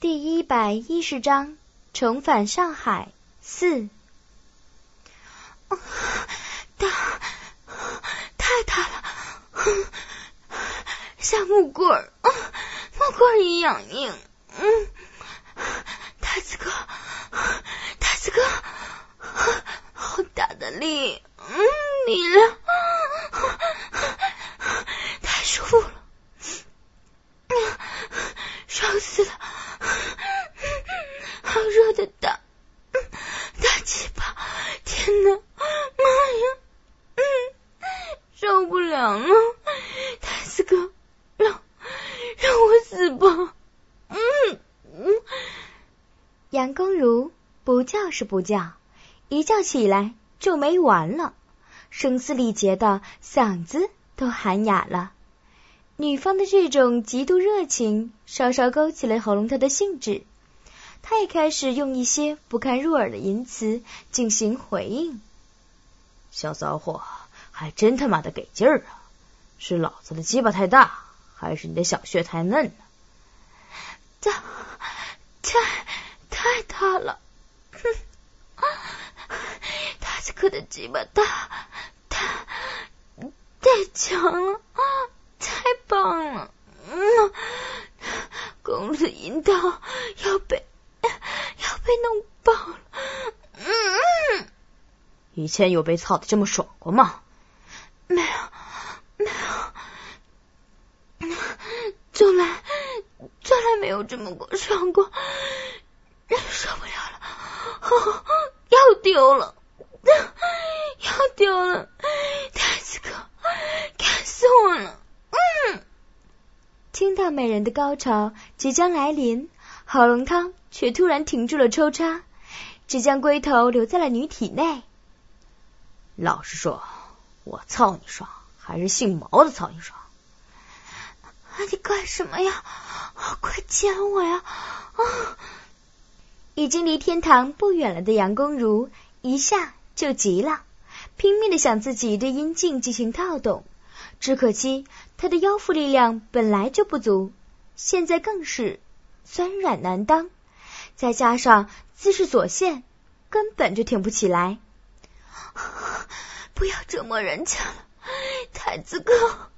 第110章重返上海4。 太大了，像木棍儿一样硬。太子哥，好大的力，力量，太舒服了，爽死了，好热的大鸡巴，天哪，妈呀，受不了了，太子哥，让我死吧。 杨公如不叫是不叫，一叫起来就没完了，声嘶力竭的嗓子都喊哑了。女方的这种极度热情稍稍勾起了喉咙他的兴致，他也开始用一些不堪入耳的淫词进行回应。 小骚货还真他妈的给劲儿啊！是老子的鸡巴太大，还是你的小穴太嫩呢？ 太大了，太子哥的鸡巴大，太强了，太棒了，公主的阴道要被弄爆了， 以前有被操的这么爽过吗？ 没有，从来没有这么爽过，受不了了，要丢了，太子哥，干死我了！ 听到美人的高潮即将来临，郝龙汤却突然停住了抽插，只将龟头留在了女体内。 老实说，我操你爽，还是姓毛的操你爽？ 你干什么呀？快剪我呀！ 已经离天堂不远了的杨公如一下就急了，拼命的想自己对阴茎进行套动，只可惜他的腰腹力量本来就不足，现在更是酸软难当，再加上姿势所限，根本就挺不起来。 不要折磨人家了，太子哥，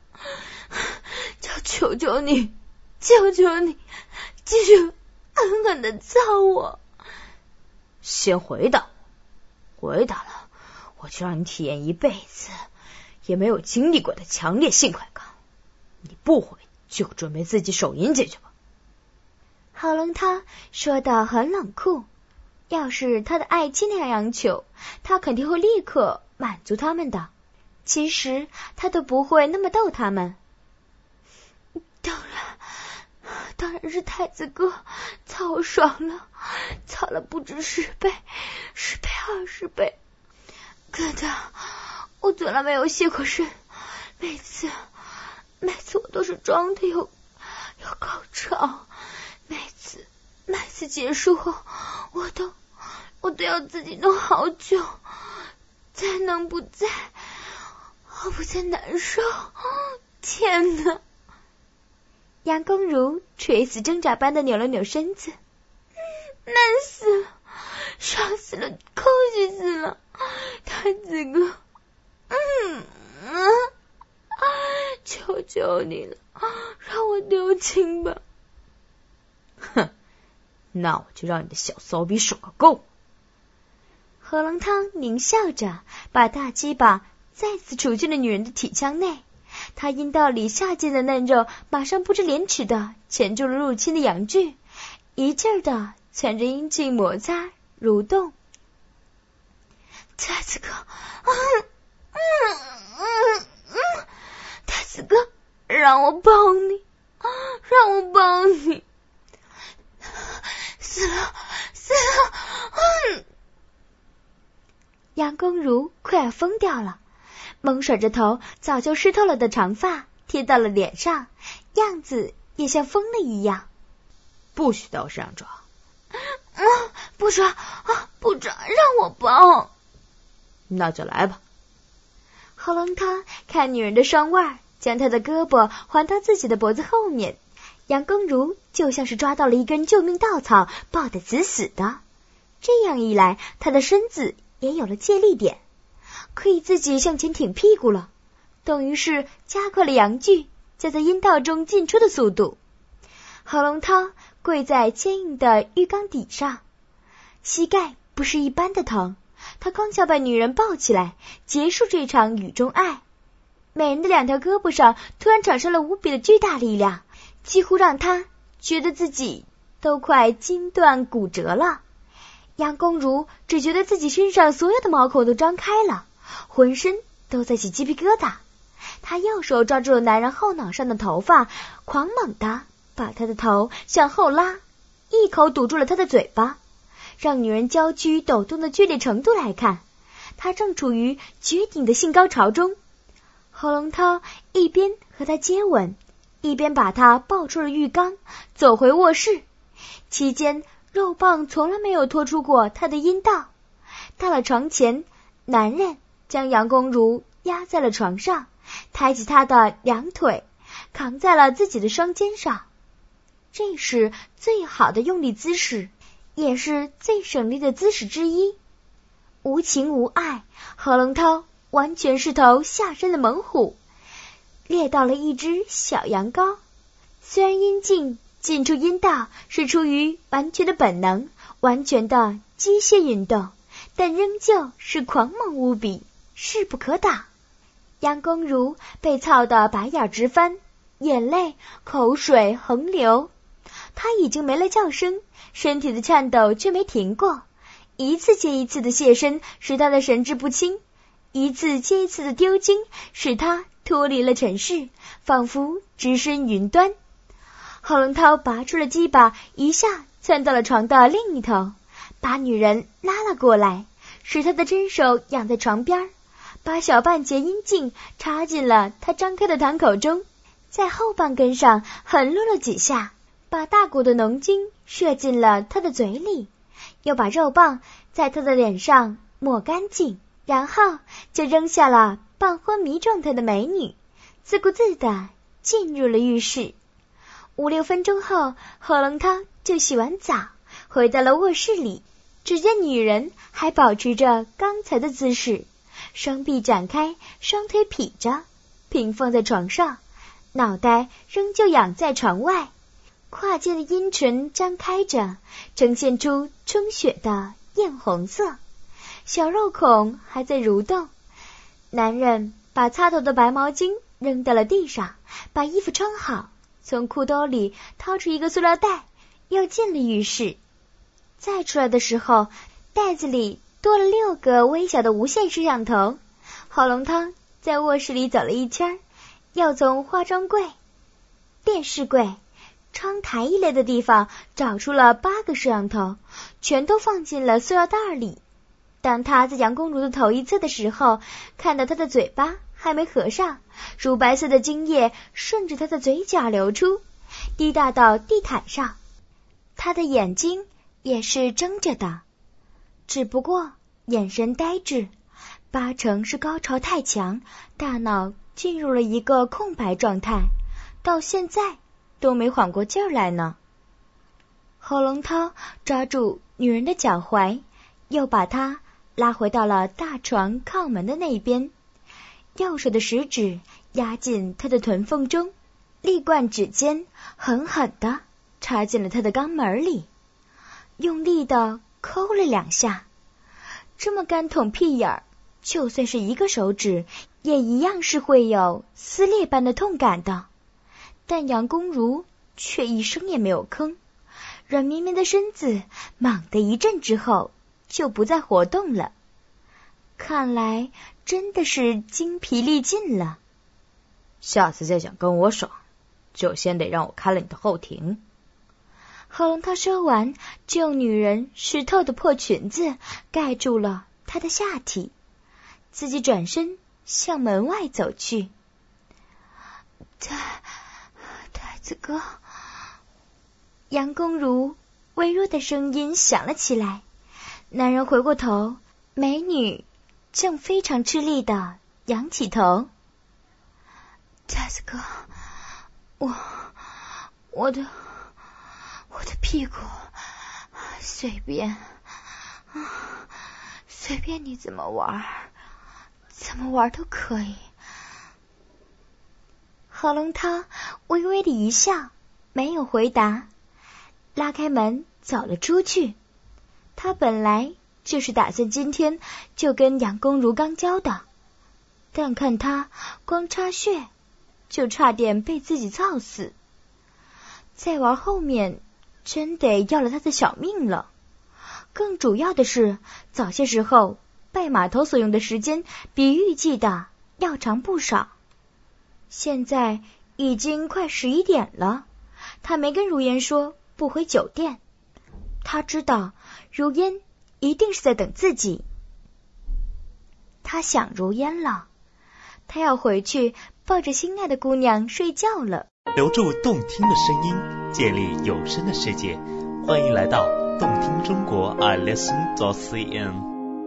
求求你，继续狠狠的操我。 先回答了，我就让你体验一辈子也没有经历过的强烈性快感。你不回，就准备自己手淫解决吧。 郝龙他说得很冷酷，要是他的爱妻那样央求，他肯定会立刻满足他们的。其实他都不会那么逗他们。 当然是太子哥操我爽了，操了不止10倍，10倍20倍。可的，我从来没有泄过身，每次我都是装的有高潮，每次结束后，我都要自己弄好久，才能不再难受。天哪！ 杨公如垂死挣扎般的扭了扭身子， 难死了，爽死了，空虚死了，太子哥，求求你了，让我丢情吧。 哼，那我就让你的小骚逼爽个够。 何龙汤狞笑着，把大鸡巴再次杵进了女人的体腔内。他阴道里下贱的嫩肉马上不知廉耻的钳住了入侵的阳具，一劲儿的缠着阴茎摩擦蠕动。 太子哥，太子哥，让我抱你，死了！ 杨公如快要疯掉了，猛甩着头早就湿透了的长发贴到了脸上，样子也像疯了一样。 不许在我身上抓！ 不抓，让我抱。 那就来吧。 郝龙他看女人的双腕，将她的胳膊环到自己的脖子后面， 杨公如就像是抓到了一根救命稻草，抱得死死的。这样一来，她的身子也有了借力点，可以自己向前挺屁股了，等于是加快了阳具夹在阴道中进出的速度。何龙涛跪在坚硬的浴缸底上，膝盖不是一般的疼，他刚想把女人抱起来，结束这场雨中爱。美人的两条胳膊上突然产生了无比的巨大力量，几乎让他觉得自己都快筋断骨折了。杨公如只觉得自己身上所有的毛孔都张开了，浑身都在起鸡皮疙瘩。他右手抓住了男人后脑上的头发，狂猛地把他的头向后拉，一口堵住了他的嘴巴。让女人娇躯抖动的剧烈程度来看，他正处于绝顶的性高潮中。何龙涛一边和他接吻，一边把他抱出了浴缸，走回卧室。期间肉棒从来没有拖出过他的阴道。到了床前，男人将杨公如压在了床上，抬起他的两腿扛在了自己的双肩上。这是最好的用力姿势，也是最省力的姿势之一。无情无爱，何龙涛完全是头下身的猛虎，猎到了一只小羊羔。虽然阴茎进出阴道是出于完全的本能，完全的机械运动，但仍旧是狂猛无比，势不可挡。杨公如被操得白眼直翻，眼泪口水横流，他已经没了叫声，身体的颤抖却没停过。一次接一次的现身使他的神志不清，一次接一次的丢精使他脱离了尘世，仿佛置身云端。何龙涛拔出了鸡巴，一下窜到了床的另一头，把女人拉了过来，使他的真手仰在床边，把小半截阴茎插进了他张开的膛口中，在后半根上狠撸了几下，把大股的浓精射进了他的嘴里，又把肉棒在他的脸上抹干净，然后就扔下了半昏迷状态的美女，自顾自地进入了浴室。5-6分钟后，何龙涛就洗完澡回到了卧室里，只见女人还保持着刚才的姿势，双臂展开，双腿劈着，平放在床上，脑袋仍旧仰在床外，胯间的阴唇张开着，呈现出充血的艳红色，小肉孔还在蠕动。男人把擦头的白毛巾扔到了地上，把衣服穿好，从裤兜里掏出一个塑料袋，又进了浴室。再出来的时候，袋子里多了6个微小的无线摄像头。何龙涛在卧室里走了一圈，又从化妆柜、电视柜、窗台一类的地方找出了8个摄像头，全都放进了塑料袋里。当他在杨公如的头一侧的时候，看到他的嘴巴还没合上，乳白色的精液顺着他的嘴角流出，滴答到地毯上。他的眼睛也是睁着的，只不过眼神呆滞，8成是高潮太强，大脑进入了一个空白状态，到现在都没缓过劲儿来呢。何龙涛抓住女人的脚踝，又把她拉回到了大床靠门的那边，右手的食指压进她的臀缝中，立贯指尖狠狠地插进了她的肛门里，用力地抠了2下。这么干捅屁眼儿，就算是一个手指也一样是会有撕裂般的痛感的。但杨公如却一声也没有吭，软绵绵的身子猛地一震之后就不再活动了，看来真的是精疲力尽了。 下次再想跟我爽，就先得让我看了你的后庭。 何龙涛说完，就用女人湿透的破裙子盖住了她的下体，自己转身向门外走去。太子哥，杨公如微弱的声音响了起来。男人回过头，美女正非常吃力地仰起头。太子哥， 我的屁股随便你怎么玩都可以。 何龙涛微微的一笑，没有回答，拉开门走了出去。他本来就是打算今天就跟杨公如刚交的，但看他光插穴就差点被自己操死，再玩后面真得要了他的小命了。更主要的是，早些时候拜码头所用的时间比预计的要长不少。现在已经快11点了，他没跟如烟说不回酒店，他知道如烟一定是在等自己。他想如烟了，他要回去抱着心爱的姑娘睡觉了。 留住动听的声音，建立有声的世界，欢迎来到动听中国 iListen.cn。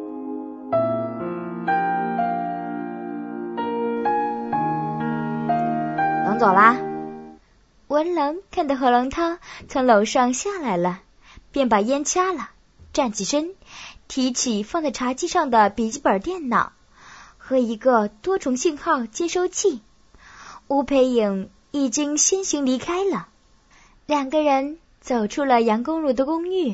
能走啦？文龙看到何龙涛从楼上下来了，便把烟掐了，站起身，提起放在茶几上的笔记本电脑和一个多重信号接收器。吴培颖已经先行离开了，两个人走出了杨公如的公寓。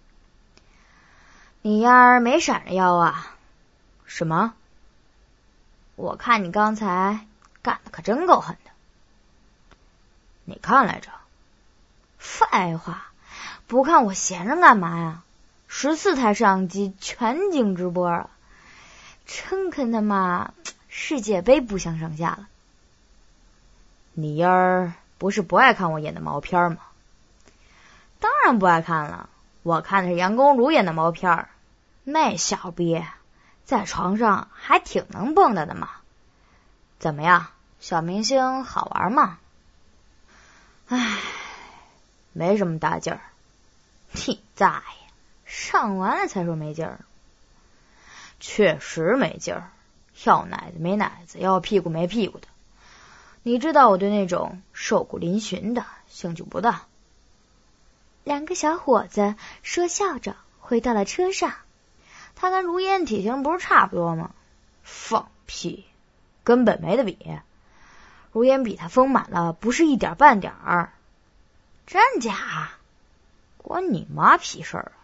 你丫儿没闪着腰啊？什么？我看你刚才干的可真够狠的。你看来着？废话，不看我闲着干嘛呀？14台摄像机全景直播啊，真跟他妈世界杯不相上下了。你丫儿不是不爱看我演的毛片吗？当然不爱看了，我看的是杨公如演的毛片，那小逼在床上还挺能蹦跶的嘛。怎么样，小明星好玩吗？唉，没什么大劲儿。你大爷，上完了才说没劲儿。确实没劲儿，要奶子没奶子，要屁股没屁股的。你知道我对那种瘦骨嶙峋的兴趣不大。 两个小伙子说笑着回到了车上。 他跟如烟体型不是差不多吗？放屁，根本没得比。如烟比他丰满了不是一点半点儿。真假？关你妈屁事儿啊！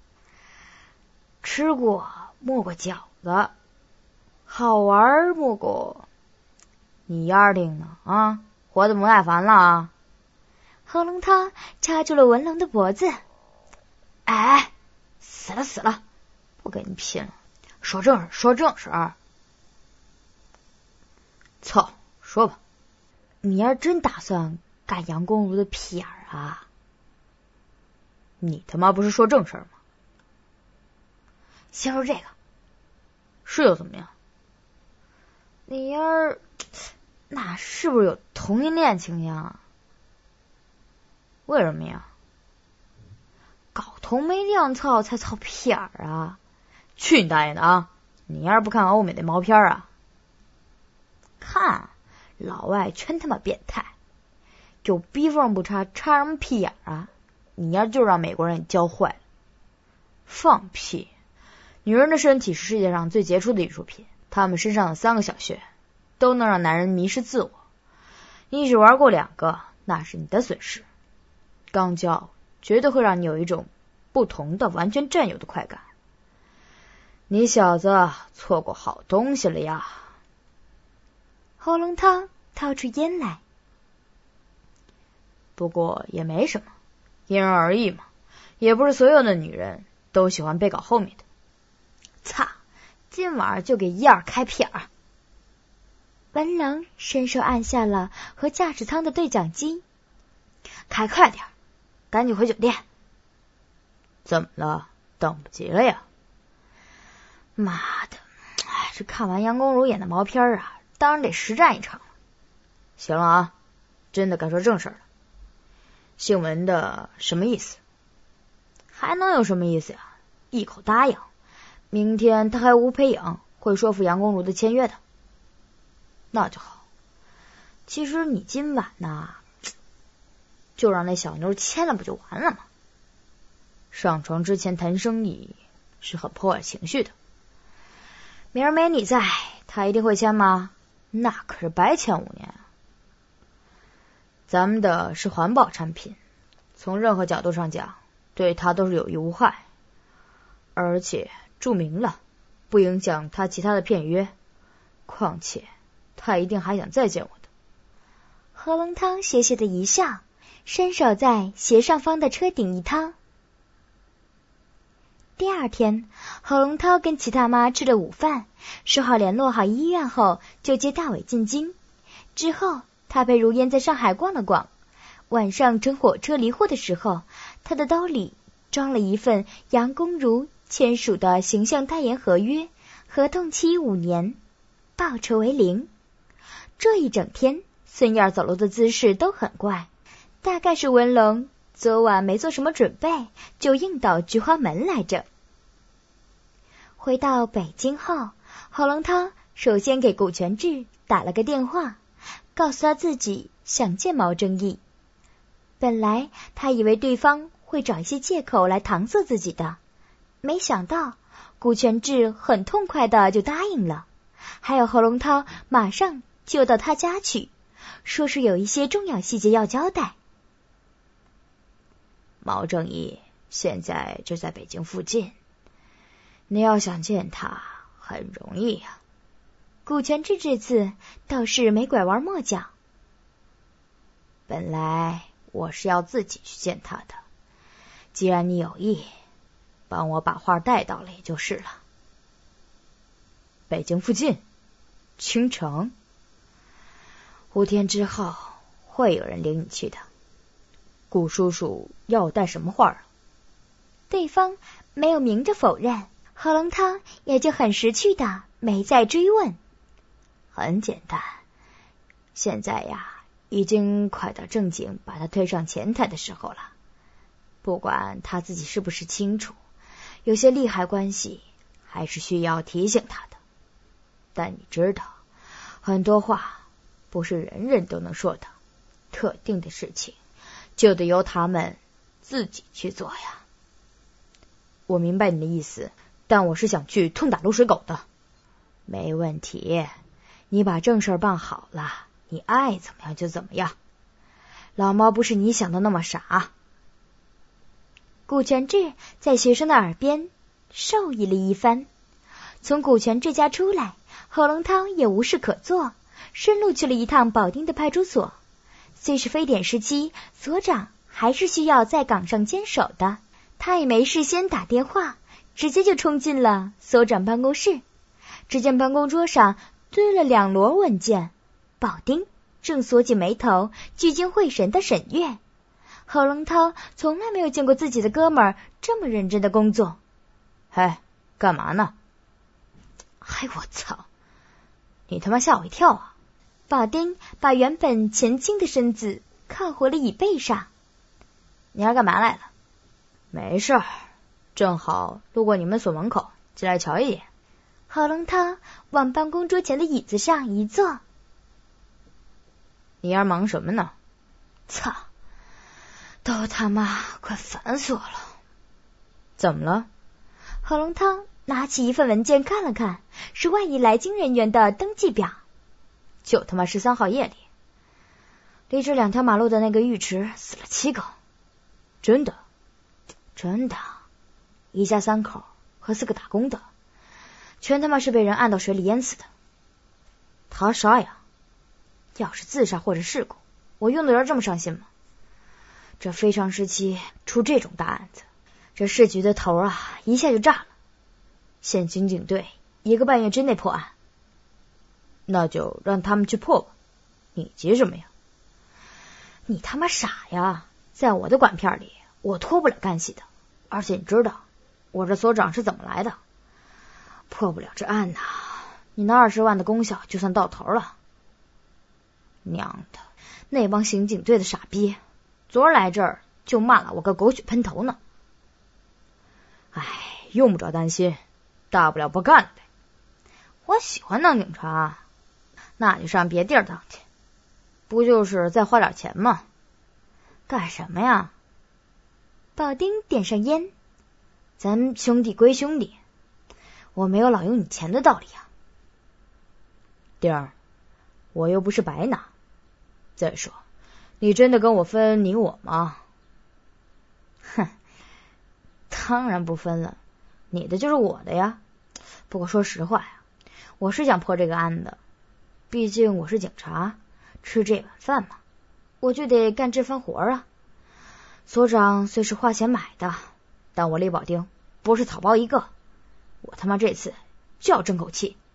吃过摸过饺子，好玩摸过。你丫定呢啊？活得不耐烦了啊？ 何龙涛掐住了文龙的脖子。 哎，死了，不跟你拼了，说正事。操，说吧，你要真打算干杨公如的屁眼儿啊？你他妈不是说正事吗？先说这个，是又怎么样？你丫儿那是不是有同性恋倾向啊？为什么呀？搞同没地方操才操屁眼儿啊！去你大爷的啊！你要是不看欧美的毛片啊？看，老外全他妈变态，有逼缝不插，插什么屁眼啊？你要就让美国人教坏了。放屁！女人的身体是世界上最杰出的艺术品，她们身上的3个小穴都能让男人迷失自我。你只玩过2个，那是你的损失。肛交绝对会让你有一种不同的完全占有的快感。你小子错过好东西了呀！ 何龙涛掏出烟来。 不过也没什么，因人而异嘛，也不是所有的女人都喜欢被搞后面的。擦，今晚就给1、2开屁眼儿。 文龙伸手按下了和驾驶舱的对讲机。 开快点，赶紧回酒店。怎么了？等不及了呀？妈的，这看完杨公如演的毛片啊，当然得实战一场了。行了啊，真的该说正事了。姓文的什么意思？还能有什么意思呀？一口答应，明天他还有吴培颖会说服杨公如的签约的。那就好。其实你今晚呐， 就让那小妞签了不就完了吗？上床之前谈生意是很破坏情绪的。明儿没你在，他一定会签吗？那可是白签5年啊。咱们的是环保产品，从任何角度上讲，对他都是有益无害，而且注明了不影响他其他的片约，况且他一定还想再见我的。 何龙汤斜斜的一笑，伸手在斜上方的车顶一掏。第二天，何龙涛跟齐大妈吃了午饭，说好联络好医院后，就接大伟进京。之后，他陪如烟在上海逛了逛。晚上乘火车离沪的时候，他的兜里装了一份杨公如签署的形象代言合约，合同期5年，报酬为0。这一整天，孙燕走路的姿势都很怪，大概是文龙昨晚没做什么准备，就硬到菊花门来着。回到北京后，何龙涛首先给顾全志打了个电话，告诉他自己想见毛正义。本来他以为对方会找一些借口来搪塞自己的，没想到顾全志很痛快的就答应了，还有何龙涛马上就到他家去，说是有一些重要细节要交代。 毛正义现在就在北京附近，你要想见他很容易呀。 顾全志这次倒是没拐弯抹角。 本来我是要自己去见他的，既然你有意，帮我把话带到了也就是了。北京附近，青城，5天之后会有人领你去的。顾叔叔要我带什么话啊？ 对方没有明着否认，何龙涛也就很识趣的没再追问。 很简单，现在呀，已经快到正经把他推上前台的时候了。不管他自己是不是清楚，有些利害关系还是需要提醒他的。但你知道，很多话不是人人都能说的，特定的事情就得由他们自己去做呀。我明白你的意思，但我是想去痛打落水狗的。没问题，你把正事办好了，你爱怎么样就怎么样。老毛不是你想的那么傻。 顾全志在学生的耳边授意了一番。从顾全志家出来，何龙涛也无事可做，顺路去了一趟保定的派出所。虽是非典时期，所长还是需要在岗上坚守的，他也没事先打电话，直接就冲进了所长办公室。只见办公桌上堆了2摞文件，保丁正锁紧眉头聚精会神的审阅。何龙涛从来没有见过自己的哥们儿这么认真的工作。 嘿，干嘛呢？哎，我操！你他妈吓我一跳啊！ 保丁把原本前倾的身子靠回了椅背上。 你要干嘛来了？没事儿，正好路过你们所门口，进来瞧一眼。 何龙涛往办公桌前的椅子上一坐。 你丫忙什么呢？ 操，都他妈快烦死我了。 怎么了？ 何龙涛拿起一份文件看了看，是外役来京人员的登记表。 就他妈13号夜里，离这2条马路的那个浴池死了7个。真的，真的，一家3口和4个打工的，全他妈是被人按到水里淹死的。他杀呀！要是自杀或者事故，我用得着这么伤心吗？这非常时期出这种大案子，这市局的头啊一下就炸了。县刑警队1个半月之内破案，那就让他们去破吧，你急什么呀？你他妈傻呀！在我的管片里，我脱不了干系的。而且你知道我这所长是怎么来的？破不了这案呐，你那20万的功效就算到头了。娘的，那帮刑警队的傻逼，昨儿来这儿就骂了我个狗血喷头呢。哎，用不着担心，大不了不干了呗。我喜欢当警察，那就上别地儿当去，不就是再花点钱吗？ 干什么呀？ 保丁点上烟。 咱兄弟归兄弟，我没有老用你钱的道理啊。丁儿，我又不是白拿。再说，你真的跟我分你我吗？哼，当然不分了，你的就是我的呀。不过说实话呀，我是想破这个案的，毕竟我是警察，吃这碗饭嘛，我就得干这番活啊。所长虽是花钱买的，但我李保丁不是草包一个，我他妈这次就要争口气。